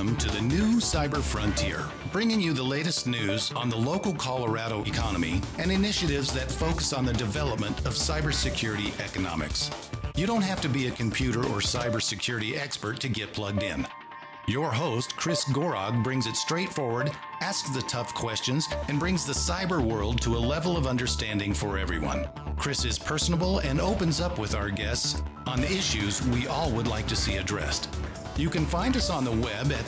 Welcome to the new Cyber Frontier, bringing you the latest news on the local Colorado economy and initiatives that focus on the development of cybersecurity economics. You don't have to be a computer or cybersecurity expert to get plugged in. Your host, Chris Gorog, brings it straightforward, asks the tough questions, and brings the cyber world to a level of understanding for everyone. Chris is personable and opens up with our guests on the issues we all would like to see addressed. You can find us on the web at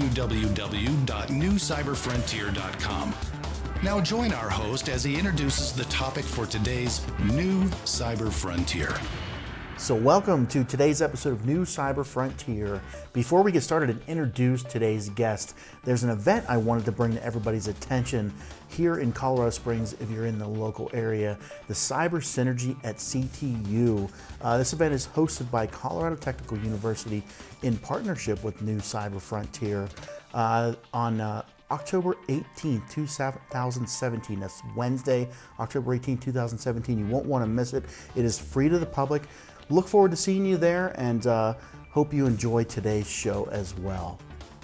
www.newcyberfrontier.com. Now join our host as he introduces the topic for today's New Cyber Frontier. So welcome to today's episode of New Cyber Frontier. Before we get started and introduce today's guest, there's an event I wanted to bring to everybody's attention here in Colorado Springs if you're in the local area, the Cyber Synergy at CTU. This event is hosted by Colorado Technical University in partnership with New Cyber Frontier on October 18th, 2017. That's Wednesday, October 18th, 2017. You won't want to miss it. It is free to the public. Look forward to seeing you there and hope you enjoy today's show as well.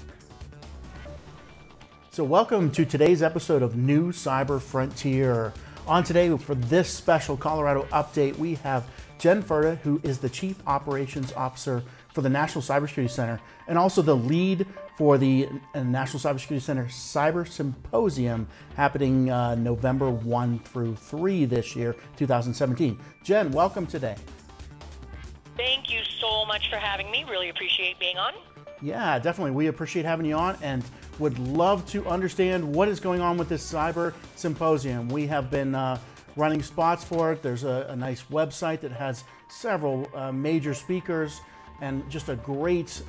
So welcome to today's episode of New Cyber Frontier. On today, for this special Colorado update, we have Jen Furta, who is the Chief Operations Officer for the National Cybersecurity Center and also the lead for the National Cybersecurity Center Cyber Symposium happening November 1 through 3 this year, 2017. Jen, welcome today. Thank you so much for having me. Really appreciate being on. Yeah, definitely. We appreciate having you on and would love to understand what is going on with this Cyber Symposium. We have been running spots for it. There's a nice website that has several major speakers and just a great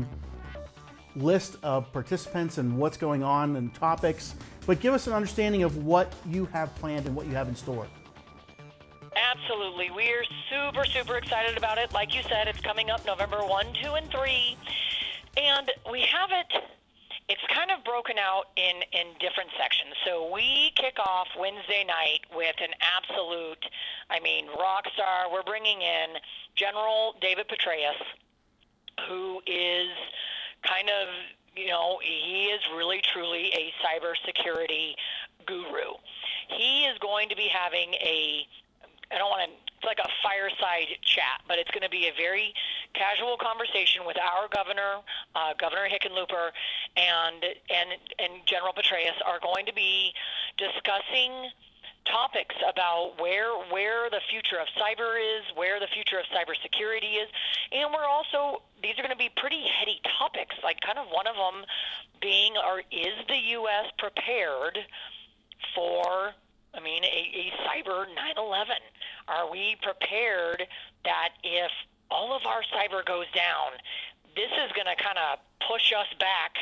list of participants and what's going on and topics. But give us an understanding of what you have planned and what you have in store. Absolutely. We are super excited about it. Like you said, it's coming up November 1, 2, and 3. And we have it's kind of broken out in different sections. So we kick off Wednesday night with an absolute, rock star. We're bringing in General David Petraeus, who is kind of, he is really truly a cybersecurity guru. He is going to be having it's like a fireside chat, but it's going to be a very casual conversation with our governor, Governor Hickenlooper, and General Petraeus are going to be discussing topics about where the future of cyber is, where the future of cybersecurity is, and these are going to be pretty heady topics, like kind of one of them being, is the U.S. prepared for a cyber 9/11? Are we prepared that if all of our cyber goes down, this is going to kind of push us back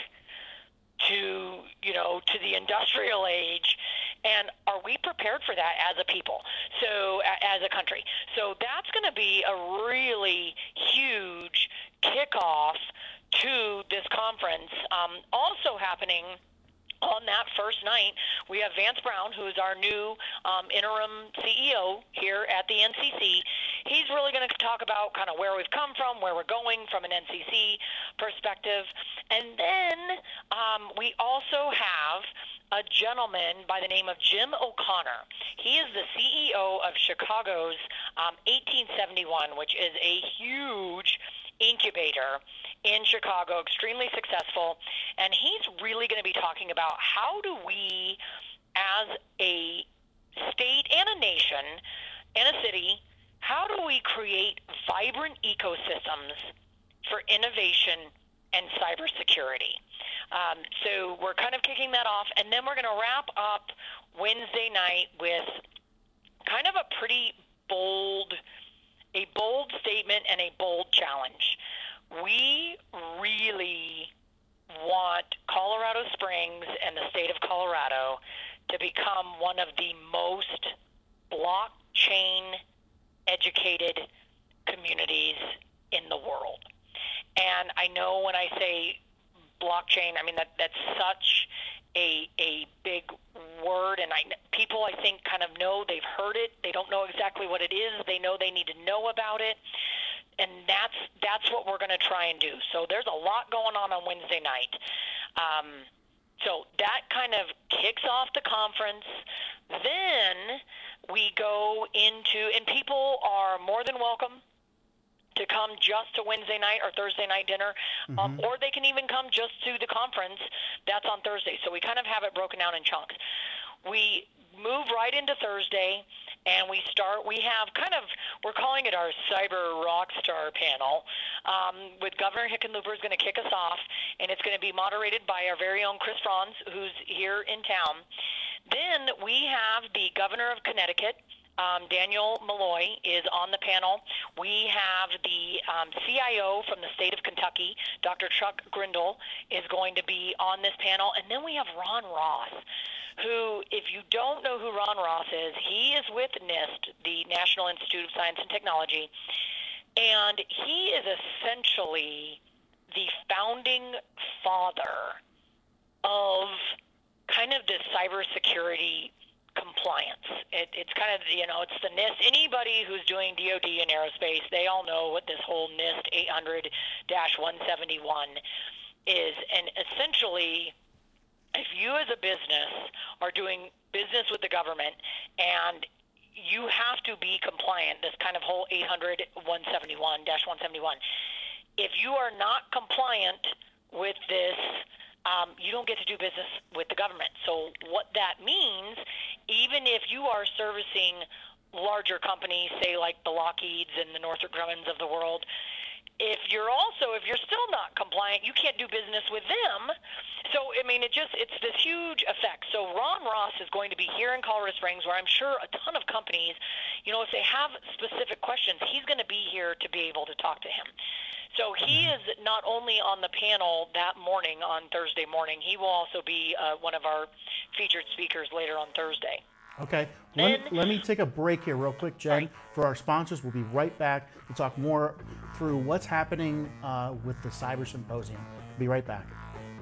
to the industrial age? And are we prepared for that as a people? So as a country. So that's going to be a really huge kickoff to this conference. Also happening on that first night, we have Vance Brown, who is our new interim CEO here at the NCC. He's really going to talk about kind of where we've come from, where we're going from an NCC perspective. And then we also have a gentleman by the name of Jim O'Connor. He is the CEO of Chicago's 1871, which is a huge incubator in Chicago, extremely successful, and he's really going to be talking about how do we, as a state and a nation and a city, how do we create vibrant ecosystems for innovation and cybersecurity? So we're kind of kicking that off, and then we're going to wrap up Wednesday night with kind of a pretty bold statement and a bold challenge. We really want Colorado Springs and the state of Colorado to become one of the most blockchain educated communities in the world. And I know when I say blockchain, that's such a big word, and people I think kind of know, they've heard it, they don't know exactly what it is, they know they need to know about it. And that's what we're going to try and do. So there's a lot going on Wednesday night. So that kind of kicks off the conference. Then we go into, and people are more than welcome to come just to Wednesday night or Thursday night dinner, or they can even come just to the conference. That's on Thursday. So we kind of have it broken down in chunks. We move right into Thursday, and we're calling it our Cyber Rockstar panel, with Governor Hickenlooper is going to kick us off, and it's going to be moderated by our very own Chris Franz, who's here in town. Then we have the Governor of Connecticut, Daniel Malloy, is on the panel. We have the CIO from the state of Kentucky, Dr. Chuck Grindle, is going to be on this panel. And then we have Ron Ross, who, if you don't know who Ron Ross is, he is with NIST, the National Institute of Science and Technology, and he is essentially the founding father of kind of this cybersecurity compliance. It's kind of, it's the NIST. Anybody who's doing DoD and aerospace, they all know what this whole NIST 800-171 is. And essentially, if you as a business are doing business with the government and you have to be compliant, this kind of whole 800-171-171, if you are not compliant with this, you don't get to do business with the government. So what that means, even if you are servicing larger companies, say like the Lockheeds and the Northrop Grumman's of the world, if you're still not compliant, you can't do business with them. So, it's this huge effect. So Ron Ross is going to be here in Colorado Springs, where I'm sure a ton of companies, if they have specific questions, he's going to be here to be able to talk to him. So he is not only on the panel that morning, on Thursday morning, he will also be one of our featured speakers later on Thursday. Okay. Let me take a break here real quick, Jen, for our sponsors. We'll be right back to talk more through what's happening with the Cyber Symposium. We'll be right back.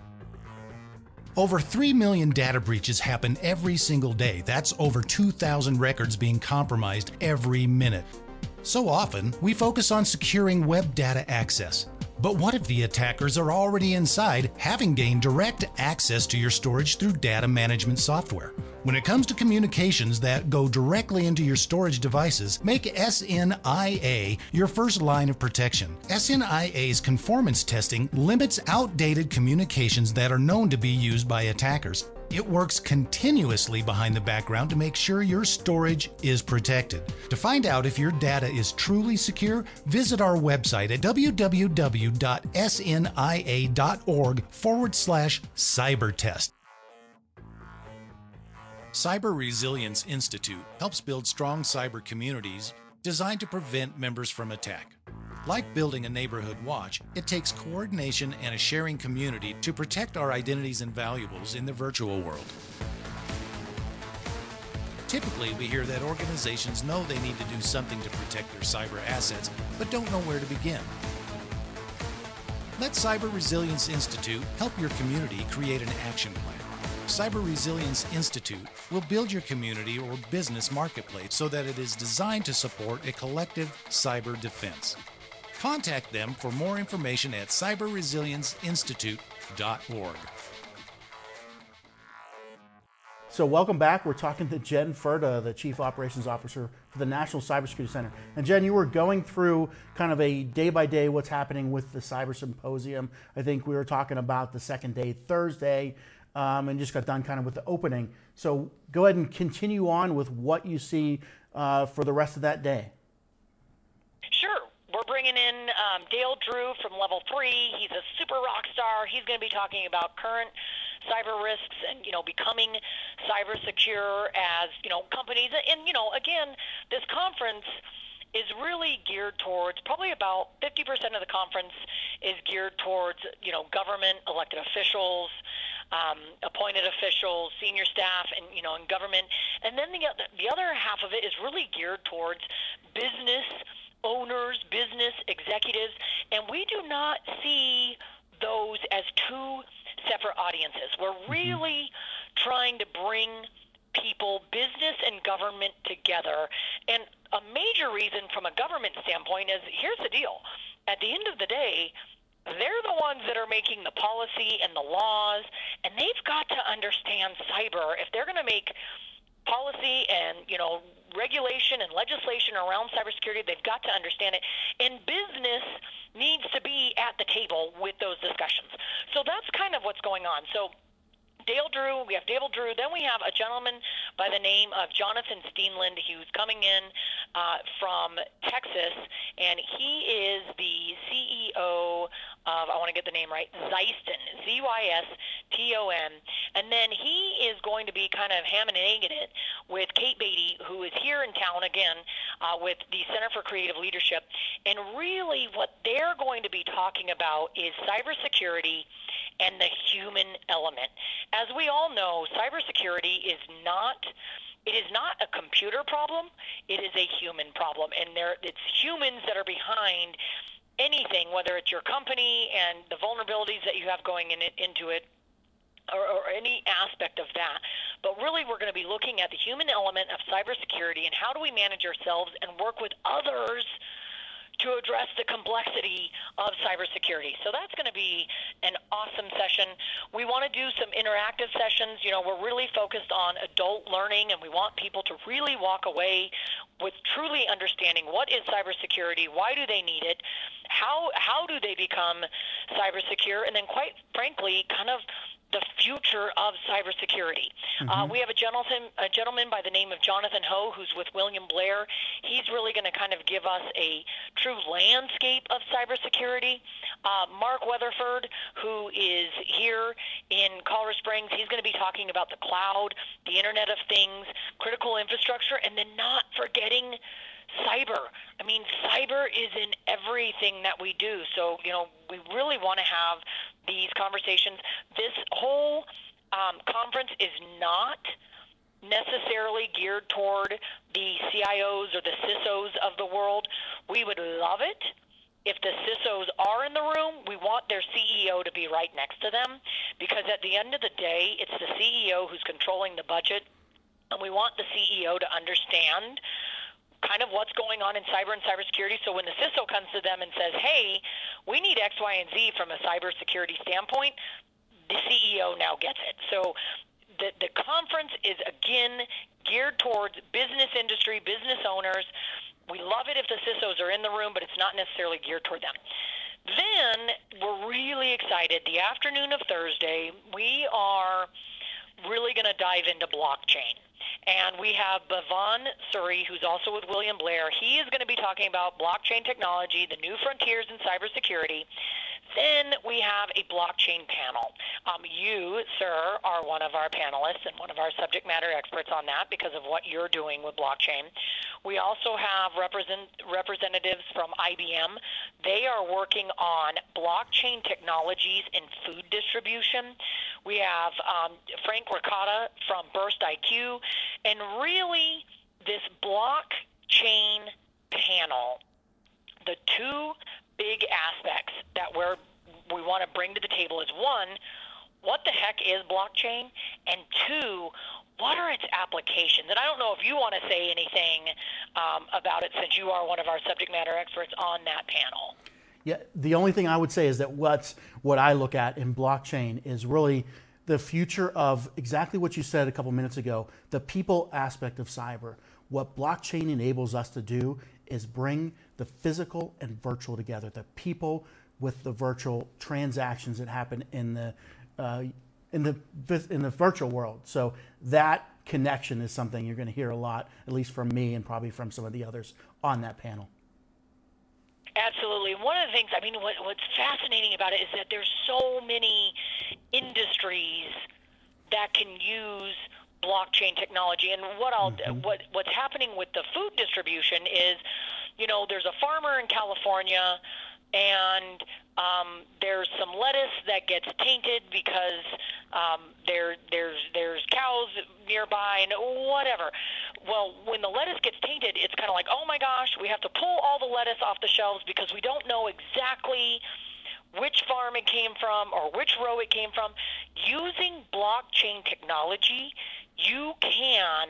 Over 3 million data breaches happen every single day. That's over 2,000 records being compromised every minute. So often, we focus on securing web data access. But what if the attackers are already inside, having gained direct access to your storage through data management software? When it comes to communications that go directly into your storage devices, make SNIA your first line of protection. SNIA's conformance testing limits outdated communications that are known to be used by attackers. It works continuously behind the background to make sure your storage is protected. To find out if your data is truly secure, visit our website at www.snia.org/cybertest. Cyber Resilience Institute helps build strong cyber communities designed to prevent members from attack. Like building a neighborhood watch, it takes coordination and a sharing community to protect our identities and valuables in the virtual world. Typically, we hear that organizations know they need to do something to protect their cyber assets, but don't know where to begin. Let Cyber Resilience Institute help your community create an action plan. Cyber Resilience Institute will build your community or business marketplace so that it is designed to support a collective cyber defense. Contact them for more information at cyberresilienceinstitute.org. So welcome back. We're talking to Jen Ferda, the Chief Operations Officer for the National Cybersecurity Center. And Jen, you were going through kind of a day-by-day what's happening with the Cyber Symposium. I think we were talking about the second day, Thursday, and just got done kind of with the opening. So go ahead and continue on with what you see for the rest of that day. Sure. We're bringing in Dale Drew from Level 3. He's a super rock star. He's going to be talking about current cyber risks and, becoming cyber secure as, companies. And, again, this conference is really geared towards, probably about 50% of the conference is geared towards, government, elected officials, appointed officials, senior staff, and, in government. And then the other half of it is really geared towards business owners, business executives, and we do not see those as two separate audiences. We're really trying to bring people, business and government, together And a major reason from a government standpoint is, here's the deal. At the end of the day, they're the ones that are making the policy and the laws, and they've got to understand cyber. If they're going to make policy and, regulation and legislation around cybersecurity, they've got to understand it. And business needs to be at the table with those discussions. So that's kind of what's going on. So we have Dale Drew. Then we have a gentleman by the name of Jonathan Steenland, who's coming in from Texas, and he is the CEO of, I want to get the name right, Zyston, Zyston. And then he is going to be kind of hamming and egging it with Kate Beatty, who is here in town again with the Center for Creative Leadership. And really what they're going to be talking about is cybersecurity and the human element. As we all know, cybersecurity is not a computer problem. It is a human problem, and it's humans that are behind anything, whether it's your company and the vulnerabilities that you have going into it, or any aspect of that. But really, we're going to be looking at the human element of cybersecurity and how do we manage ourselves and work with others to address the complexity of cybersecurity. So that's going to be an awesome session. We want to do some interactive sessions. We're really focused on adult learning, and we want people to really walk away with truly understanding what is cybersecurity, why do they need it, how do they become cybersecure, and then quite frankly, kind of the future of cybersecurity. We have a gentleman by the name of Jonathan Ho, who's with William Blair. He's really going to kind of give us a true landscape of cybersecurity. Mark Weatherford, who is here in Colorado Springs, he's going to be talking about the cloud, the Internet of Things, critical infrastructure, and then not forgetting cyber. I mean, cyber is in everything that we do. So, we really want to have these conversations. This whole conference is not necessarily geared toward the CIOs or the CISOs of the world. We would love it if the CISOs are in the room. We want their CEO to be right next to them, because at the end of the day, it's the CEO who's controlling the budget, and we want the CEO to understand kind of what's going on in cyber and cybersecurity. So when the CISO comes to them and says, hey, we need X, Y, and Z from a cybersecurity standpoint, the CEO now gets it. So the conference is, again, geared towards business industry, business owners. We love it if the CISOs are in the room, but it's not necessarily geared toward them. Then we're really excited. The afternoon of Thursday, we are really going to dive into blockchain. And we have Bhavan Suri, who's also with William Blair. He is going to be talking about blockchain technology, the new frontiers in cybersecurity. Then we have a blockchain panel. You, sir, are one of our panelists and one of our subject matter experts on that because of what you're doing with blockchain. We also have representatives from IBM. They are working on blockchain technologies in food distribution. We have Frank Ricotta from Burst IQ. And really, this blockchain panel, the two big aspects that we want to bring to the table is, one, what the heck is blockchain? And two, what are its applications? And I don't know if you want to say anything about it, since you are one of our subject matter experts on that panel. Yeah, the only thing I would say is that what I look at in blockchain is really the future of exactly what you said a couple minutes ago, the people aspect of cyber. What blockchain enables us to do is bring the physical and virtual together, the people with the virtual transactions that happen in the virtual world. So that connection is something you're going to hear a lot, at least from me and probably from some of the others on that panel. Absolutely. One of the things, what's fascinating about it is that there's so many industries that can use blockchain technology. And what's happening with the food distribution is, there's a farmer in California, and there's some lettuce that gets tainted because there's cows nearby and whatever. Well, when the lettuce gets tainted, it's kind of like, oh my gosh, we have to pull all the lettuce off the shelves because we don't know exactly which farm it came from or which row it came from. Using blockchain technology, you can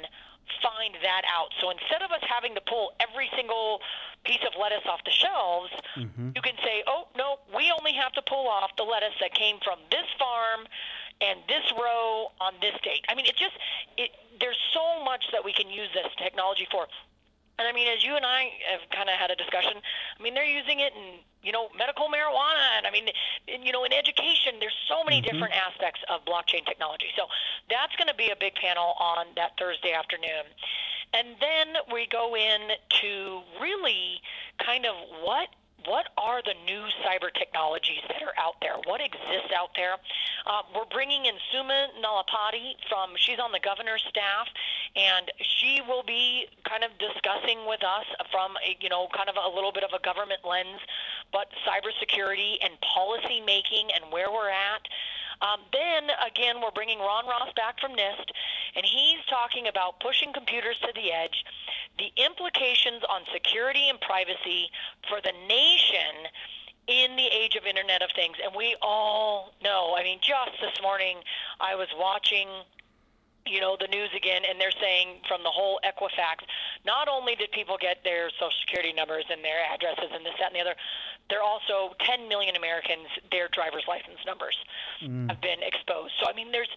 find that out. So instead of us having to pull every single piece of lettuce off the shelves, you can say, oh, no, we only have to pull off the lettuce that came from this farm and this row on this date. I mean, there's so much that we can use this technology for. And I mean, as you and I have kind of had a discussion, I mean, they're using it in, medical marijuana. And I mean, in education, there's so many different aspects of blockchain technology. So that's going to be a big panel on that Thursday afternoon. And then we go in to really kind of what are the new cyber technologies that are out there? What exists out there? We're bringing in Suma Nalapati she's on the governor's staff, and she will be kind of discussing with us from kind of a little bit of a government lens, but cybersecurity and policy making and where we're at. Then, again, we're bringing Ron Ross back from NIST, and he's talking about pushing computers to the edge, the implications on security and privacy for the nation in the age of Internet of Things. And we all know, I mean, just this morning I was watching the news again, and they're saying from the whole Equifax, not only did people get their Social Security numbers and their addresses and this, that, and the other, they're also 10 million Americans, their driver's license numbers have been exposed. So, I mean, there's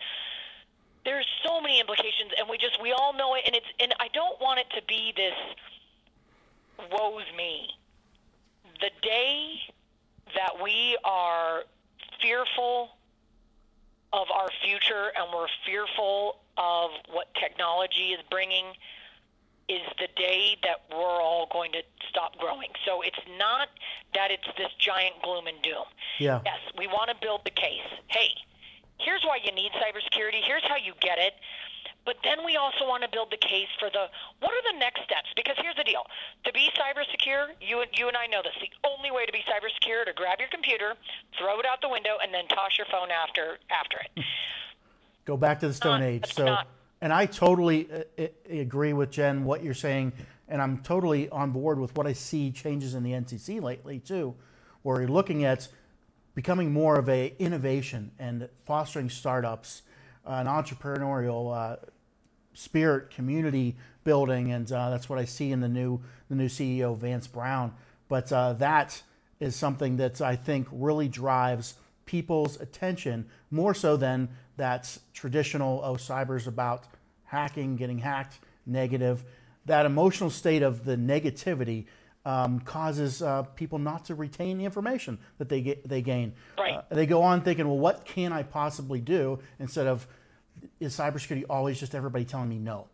so many implications, and we all know it, and I don't want it to be this woe's me. The day that we are fearful of our future and we're fearful of what technology is bringing is the day that we're all going to stop growing. So it's not that it's this giant gloom and doom. Yeah. Yes, we want to build the case. Hey, here's why you need cybersecurity. Here's how you get it. But then we also want to build the case for what are the next steps? Because here's the deal. To be cyber secure, you and I know this. The only way to be cyber secure to grab your computer, throw it out the window, and then toss your phone after it. Go back to the Stone Age. And I totally agree with Jen, what you're saying, and I'm totally on board with what I see changes in the NCC lately, too, where you're looking at becoming more of a innovation and fostering startups, an entrepreneurial spirit, community building, and that's what I see in the new CEO, Vance Brown. But that is something that I think really drives people's attention more so than that traditional, cyber's about hacking, getting hacked, negative. That emotional state of the negativity causes people not to retain the information that they gain. Right. They go on thinking, well, what can I possibly do, instead of, is cybersecurity always just everybody telling me no?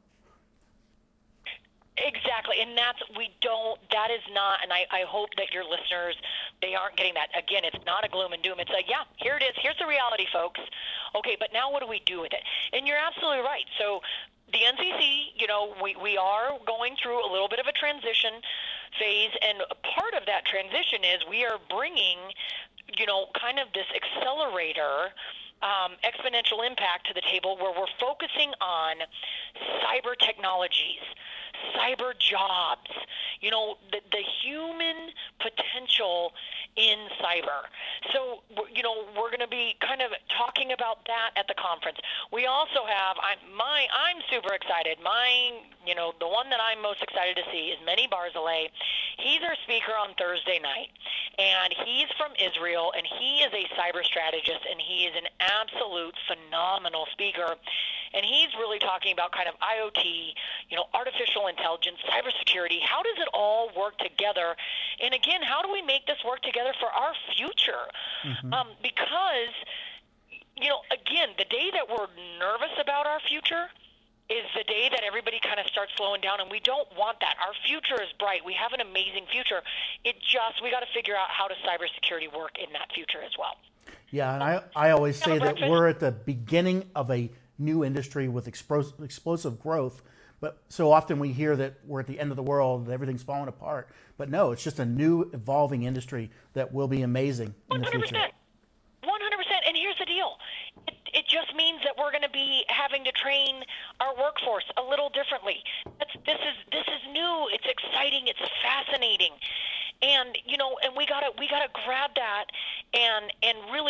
Exactly, and that is not, and I hope that your listeners, they aren't getting that. Again, it's not a gloom and doom. It's like, yeah, here it is. Here's the reality, folks. Okay, but now what do we do with it? And you're absolutely right. So the NCC, we are going through a little bit of a transition phase, and part of that transition is we are bringing, kind of this accelerator, exponential impact to the table, where we're focusing on cyber technologies, cyber jobs, the human potential in cyber. So, we're going to be kind of talking about that at the conference. We also have, I'm super excited. The one that I'm most excited to see is Meni Barzilay. He's our speaker on Thursday night, and he's from Israel, and he is a cyber strategist, and he is an absolute phenomenal speaker. And he's really talking about kind of IoT, artificial intelligence, cybersecurity. How does it all work together? And again, how do we make this work together for our future? Because, again, the day that we're nervous about our future is the day that everybody kind of starts slowing down, and we don't want that. Our future is bright. We have an amazing future. We got to figure out how does cybersecurity work in that future as well. Yeah, and I always say that we're at the beginning of a new industry with explosive growth, but so often we hear that we're at the end of the world, that everything's falling apart. But no, it's just a new evolving industry that will be amazing in the future. 100%. And here's the deal. It just means that we're going to be having to train our workforce a little differently. This is new. It's exciting. It's fascinating. And and we gotta grab that and really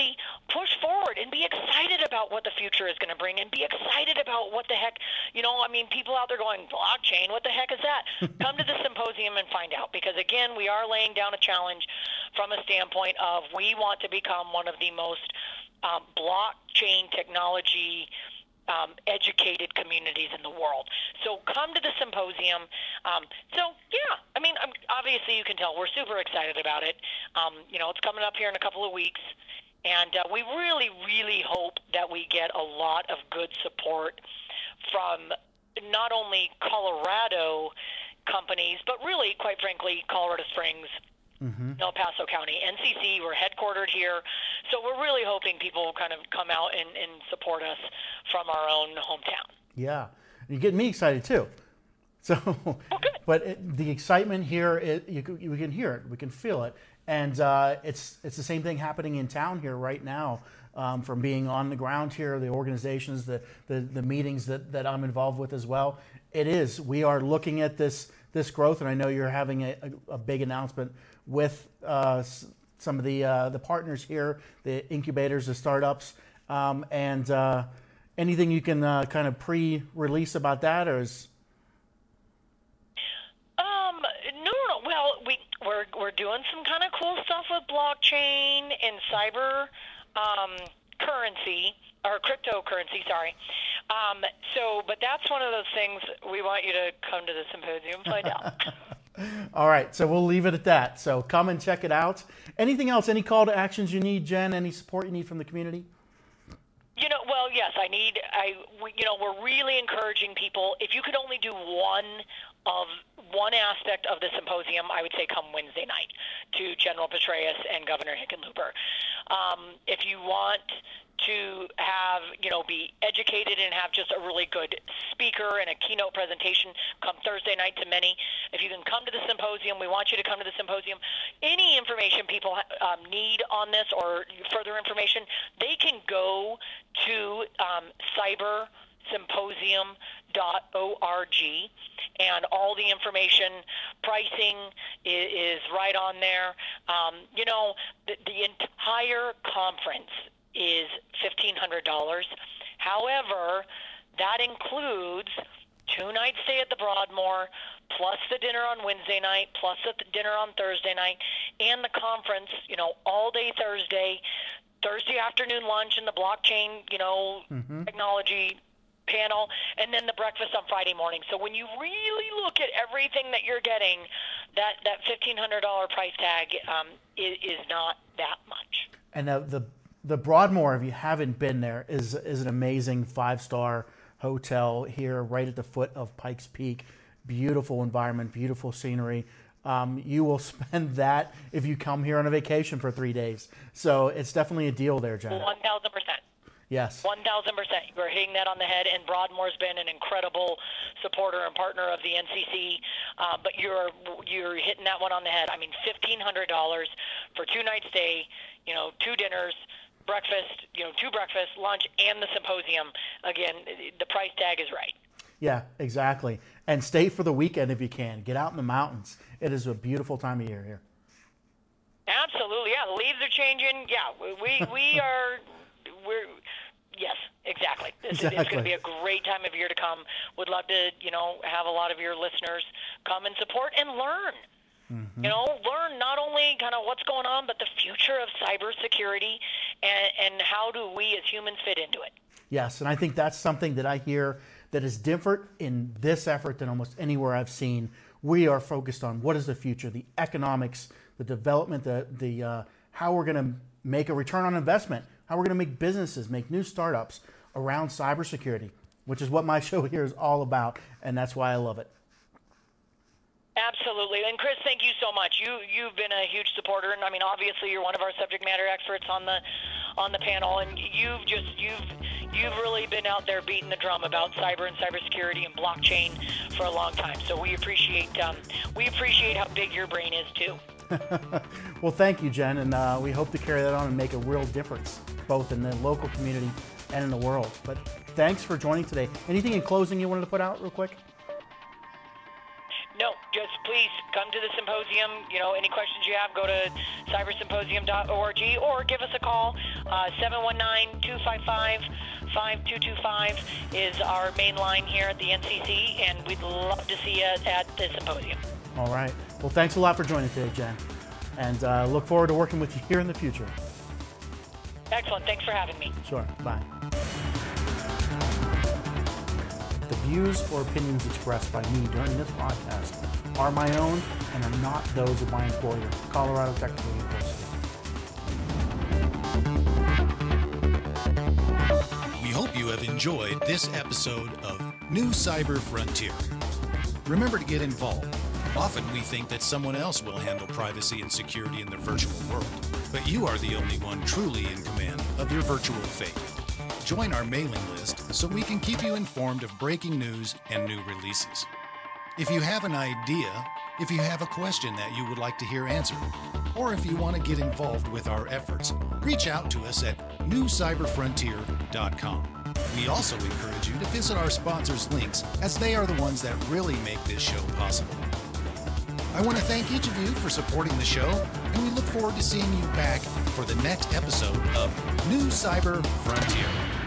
push forward and be excited about what the future is going to bring and be excited about what the heck, people out there going, blockchain, what the heck is that? Come to the symposium and find out, because again, we are laying down a challenge from a standpoint of we want to become one of the most blockchain technology educated communities in the world. So come to the symposium. Obviously you can tell we're super excited about it. It's coming up here in a couple of weeks. And we really, really hope that we get a lot of good support from not only Colorado companies, but really, quite frankly, Colorado Springs, El Paso County, NCC. We're headquartered here. So we're really hoping people kind of come out and support us from our own hometown. Yeah. You're getting me excited too. So, but the excitement here, we can hear it, we can feel it. And it's the same thing happening in town here right now, from being on the ground here, the organizations, the meetings that I'm involved with as well. It is. We are looking at this growth, and I know you're having a big announcement with some of the partners here, the incubators, the startups, and anything you can kind of pre-release about that, or is... No. Well, we're doing some kind of cool stuff with blockchain and cyber currency, or cryptocurrency, sorry. But that's one of those things we want you to come to the symposium and find out. All right, so we'll leave it at that. So come and check it out. Anything else? Any call to actions you need, Jen? Any support you need from the community? Well, yes, we're really encouraging people. If you could only do one aspect of the symposium, I would say come Wednesday night to General Petraeus and Governor Hickenlooper. If you want to have, be educated and have just a really good speaker and a keynote presentation, come Thursday night to Many. If you can come to the symposium, we want you to come to the symposium. Any information people need on this or further information, they can go to cybersymposium.org, and all the information, pricing is right on there. The entire conference is $1,500. However, that includes 2 nights stay at the Broadmoor, plus the dinner on Wednesday night, plus the dinner on Thursday night, and the conference, all day Thursday afternoon lunch and the blockchain, technology panel, and then the breakfast on Friday morning. So when you really look at everything that you're getting, that $1,500 price tag is not that much. And the Broadmoor, if you haven't been there, is an amazing 5-star hotel here right at the foot of Pikes Peak. Beautiful environment, beautiful scenery. You will spend that if you come here on a vacation for 3 days. So it's definitely a deal there, Janet. 1,000%. Yes. 1,000%. You're hitting that on the head, and Broadmoor's been an incredible supporter and partner of the NCC. But you're hitting that one on the head. I mean, $1,500 for 2 nights stay, 2 dinners, breakfast, 2 breakfasts, lunch, and the symposium. Again, the price tag is right. Yeah, exactly. And stay for the weekend if you can. Get out in the mountains. It is a beautiful time of year here. Absolutely, yeah. The leaves are changing. Yeah, yes, exactly. It's going to be a great time of year to come. Would love to, have a lot of your listeners come and support and learn. Learn not only kind of what's going on, but the future of cybersecurity and how do we as humans fit into it. Yes, and I think that's something that I hear that is different in this effort than almost anywhere I've seen. We are focused on what is the future, the economics, the development, the how we're going to make a return on investment, how we're going to make businesses, make new startups around cybersecurity, which is what my show here is all about, and that's why I love it. Absolutely. And Chris, thank you so much. You've been a huge supporter, and I mean, obviously you're one of our subject matter experts on the panel, and you've really been out there beating the drum about cyber and cybersecurity and blockchain for a long time. So we appreciate how big your brain is too. Well, thank you, Jen, and we hope to carry that on and make a real difference, both in the local community and in the world. But thanks for joining today. Anything in closing you wanted to put out real quick? No, just please come to the symposium. Any questions you have, go to cybersymposium.org or give us a call. 719-255-5225 is our main line here at the NCC, and we'd love to see you at the symposium. All right. Well, thanks a lot for joining today, Jen. And look forward to working with you here in the future. Excellent. Thanks for having me. Sure. Bye. The views or opinions expressed by me during this podcast are my own and are not those of my employer, Colorado Technical University. We hope you have enjoyed this episode of New Cyber Frontier. Remember to get involved. Often we think that someone else will handle privacy and security in the virtual world, but you are the only one truly in command of your virtual fate. Join our mailing list so we can keep you informed of breaking news and new releases. If you have an idea, if you have a question that you would like to hear answered, or if you want to get involved with our efforts, reach out to us at newcyberfrontier.com. We also encourage you to visit our sponsors' links, as they are the ones that really make this show possible. I want to thank each of you for supporting the show, and we look forward to seeing you back for the next episode of New Cyber Frontier.